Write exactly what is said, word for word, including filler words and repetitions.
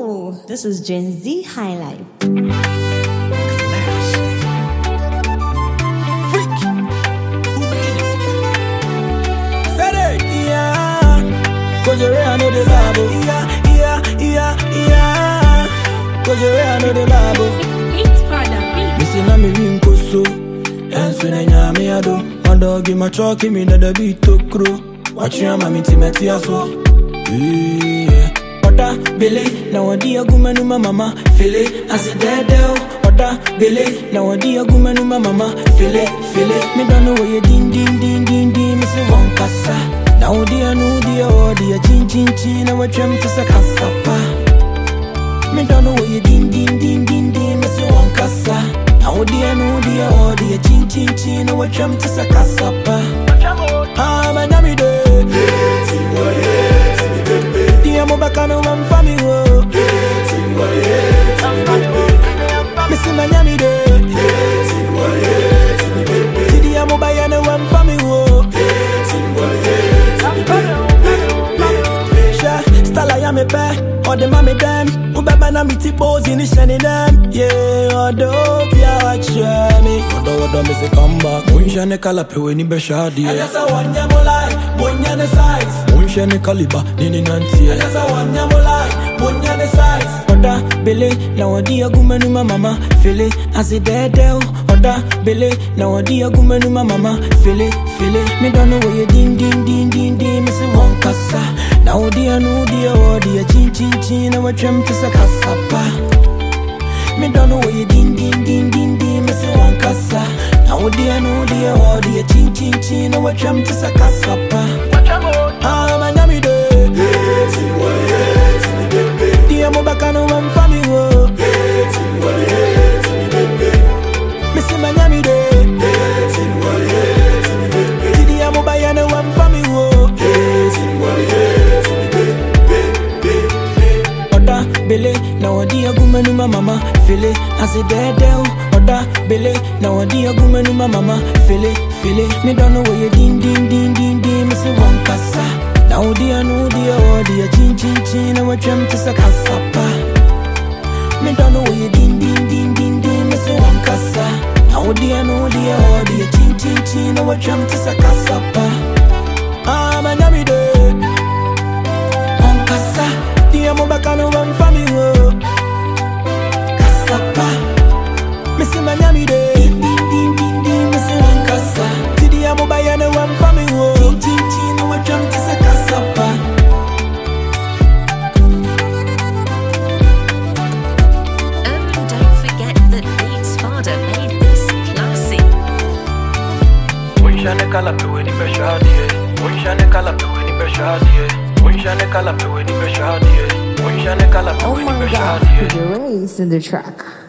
Ooh, this is Gen Z High Life. Freak. Who made it? Said it. Yeah. Cause you're I know the Bible. Yeah, yeah, yeah, yeah. Cause you're I know the Bible. It's Father Beat. Missing on me ring koso. And soon I know me ado. My dog in my truck, me that the beat to crew. Watch your mammy timeti aso. Yeah. Oda bele na wadi agumanu mama fele as a dedo. Oda bele na wadi agumanu mama fele fele. Me don't know where you din din din din din. Me say one kasa. Na wadi anu di odi a chin chin chin. Na we trim to sa kasa pa. Me don't know where you din din din din din. Me say one kasa. Na wadi anu di odi a chin chin chin. Na we trim to sa kasa pa. Ah man yami de. I'm back on one family. Missy Miami day. Today I'm by one family. Stella ya me pe, or the mommy them. Ubaba na mi tipos in the shiny them. Yeah, odo pia wacha me. Odo odo me say come back. Munja ne kalape we ni be shadi. And that's a one yamolai, munya ne size. Munja ne kaliba, nini nanti. And that's a one yamolai, munya ne size. Oda bele, na wadi agumenu mama fele as a dedo. Oda bele, na wadi agumenu mama fele fele. Me don't know where you din din din din din. Me say one kasa. Now dia no dia oh dia chin chin chin. I watch him to sa kasapa. Me don't know where you din din din din din. Me say one kasa. Now dia no dia oh dia chin chin chin. I watch him to sa kasapa. Ah man yami de. Dia mo baka no one family oh. Me say man yami de. Dia mo baya no one family oh. Bele, na wadi agumenu mama fele as a dedo. Oda bele, na wadi agumenu mama fele fele. Me don't know where you din din din din din. Me say one kasa. Na wadi anu dia wadi a chin chin chin. I watch him to sa kasapa. Me don't know where you din din din din din. Me say one kasa. Na wadi anu dia wadi a chin chin chin. I watch him to sa kasapa. Ah man yami de. One kasa. Dia mo baka no one family. Kasapa. Missy Miami day. Din din din din din. Missy one kasa. Today I'm buying a one family. Chin chin chin. No jump to sa kasapa. Oh, don't forget that Beats Father made this classy. Wish I ne kala pe weni be shadi. Wish I ne kala pe weni be shadi. Wish I ne kala pe weni be shadi. Oh my God, put your race in the track.